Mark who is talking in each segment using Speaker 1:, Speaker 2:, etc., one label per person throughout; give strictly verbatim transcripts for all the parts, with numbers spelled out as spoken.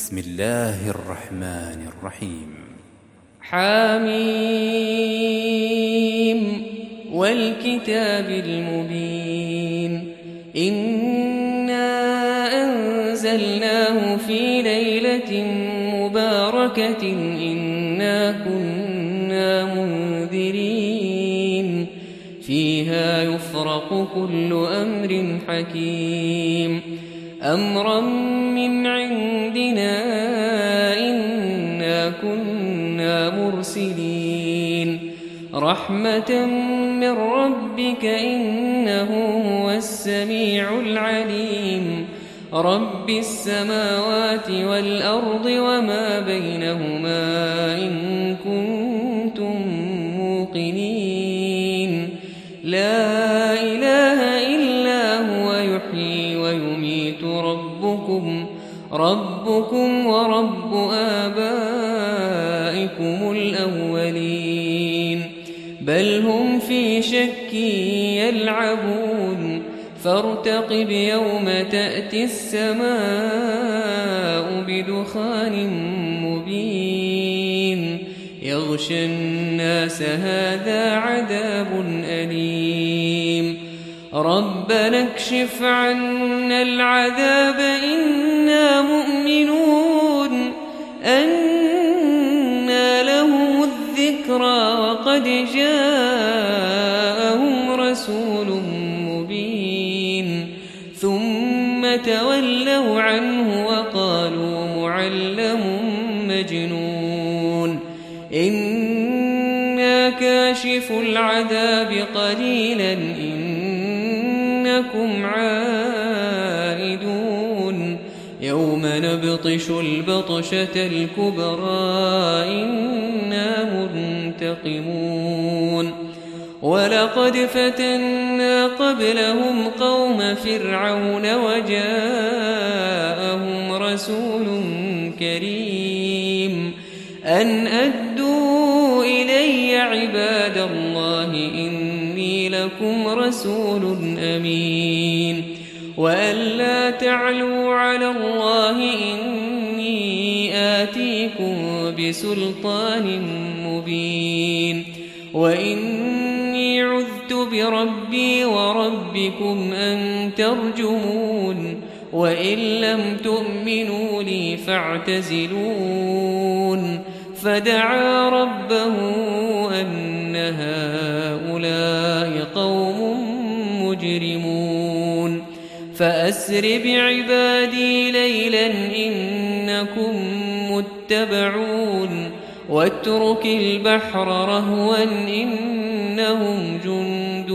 Speaker 1: بسم الله الرحمن الرحيم.
Speaker 2: حميم والكتاب المبين. إنا أنزلناه في ليلة مباركة إنا كنا منذرين فيها يفرق كل أمر حكيم أمرا من عندنا إنا كنا مرسلين رحمة من ربك إنه هو السميع العليم رب السماوات والأرض وما بينهما إن كنتم موقنين لا إله إلا هو يحيي ويميت ربكم ربكم ورب آبائكم الأولين بل هم في شك يلعبون فارتقب يوم تأتي السماء بدخان مبين يغشى الناس هذا عذاب أليم ربنا اكشف عنا العذاب إنا مؤمنون أنى لهم الذكرى وقد جاءهم رسول مبين ثم تولوا عنه وقالوا معلم مجنون إنا كاشف العذاب قليلا إنكم عائدون يوم نبطش البطشة الكبرى إنا منتقمون ولقد فتنا قبلهم قوم فرعون وجاءهم رسول كريم أن أدوا إلي عباد الله إني لكم رسول أمين وأن لا تعلوا على الله إني آتيكم بسلطان مبين وإني عذت بربي وربكم أن ترجمون وإن لم تؤمنوا لي فاعتزلون فدعا ربه أن هؤلاء قوم مجرمون فأسر بعبادي ليلا إنكم متبعون واترك البحر رهوا إنهم جند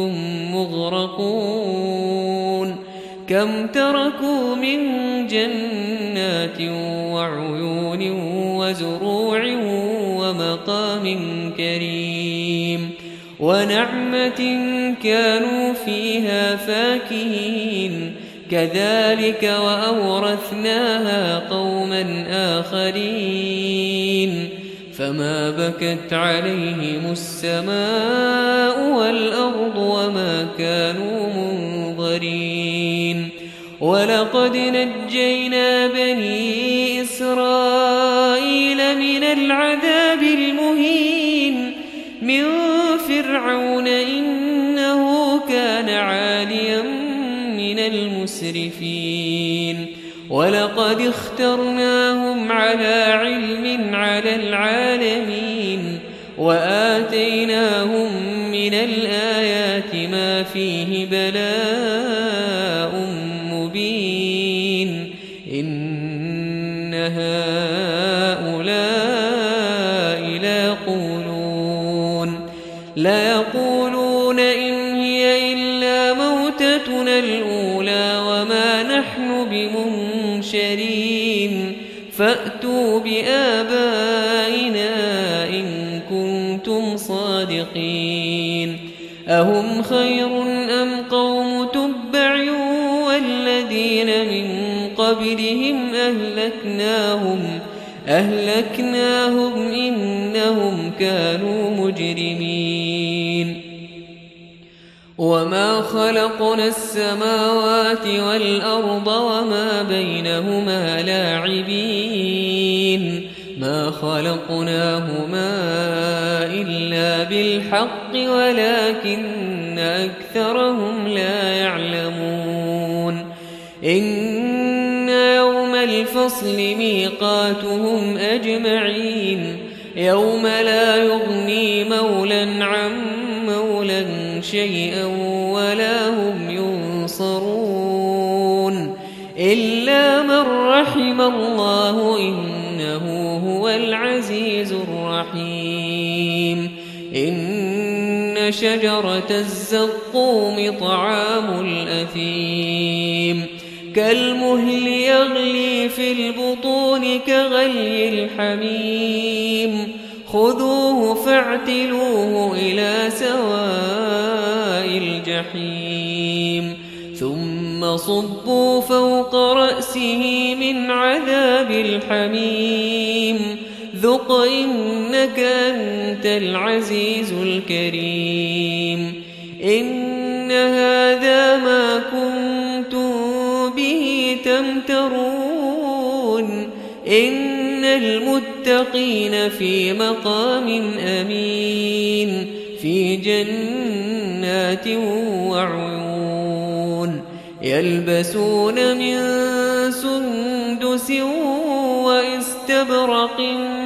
Speaker 2: مغرقون كم تركوا من جنات وعيون وزروع ومقام كريم ونعمة كانوا فيها فاكهين كذلك وأورثناها قوما آخرين فما بكت عليهم السماء والأرض وما كانوا منظرين ولقد نجينا بني إسرائيل من العذاب المهين من فرعون إنه كان عاليا من المسرفين ولقد اخترناهم على علم على العالمين وآتيناهم من الآيات ما فيه بلاء مبين إن هؤلاء ليقولون ليقولون إن هي إلا موتتنا الأولى وما نحن بمنشرين فأتوا بآبائنا إن كنتم صادقين أهم خير أم قوم تبع والذين من قبلهم أهلكناهم أهلكناهم إنهم كانوا مجرمين وما خلقنا السماوات والأرض وما بينهما لاعبين ما خلقناهما إلا بالحق ولكن أكثرهم لا يعلمون إن يوم الفصل ميقاتهم أجمعين يوم لا يغني مولا عن مولا شيئا ولا هم ينصرون إلا من رحم الله إنه هو العزيز الرحيم إن شجرة الزقوم طعام الأثيم كالمهل يغلي في البطون كغلي الحميم خذوه فاعتلوه إلى سواء الجحيم ثم صبوا فوق رأسه من عذاب الحميم ذق إنك أنت العزيز الكريم إن هذا ما كنتم به تمترون إن المتقين في مقام أمين في جنات وعيون يلبسون من سندس واستبرق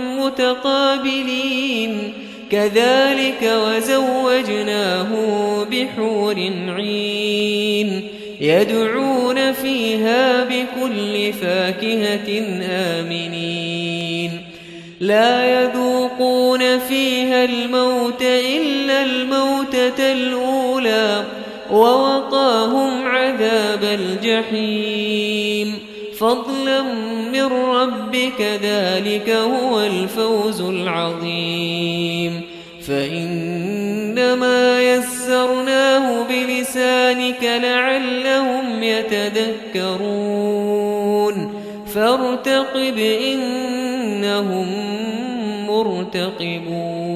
Speaker 2: متقابلين كذلك وزوجناه بحور عين يدعون فيها بكل فاكهة آمنين لا يذوقون فيها الموت إلا الموتة الأولى ووقاهم عذاب الجحيم فضلا من ربك ذلك هو الفوز العظيم فإنما يسرناه بلسانك لعلهم يتذكرون فارتقب إنهم مرتقبون